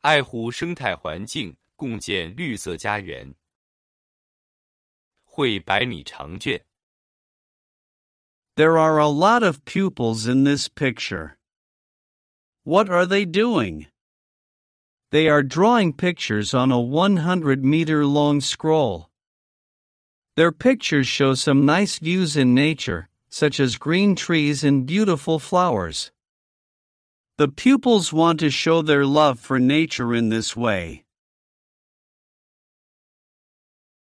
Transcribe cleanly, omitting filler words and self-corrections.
爱护生态环境，共建绿色家园。绘百里长卷。 There are a lot of pupils in this picture. What are they doing? They are drawing pictures on a 100-meter-long scroll. Their pictures show some nice views in nature, such as green trees and beautiful flowers. The pupils want to show their love for nature in this way.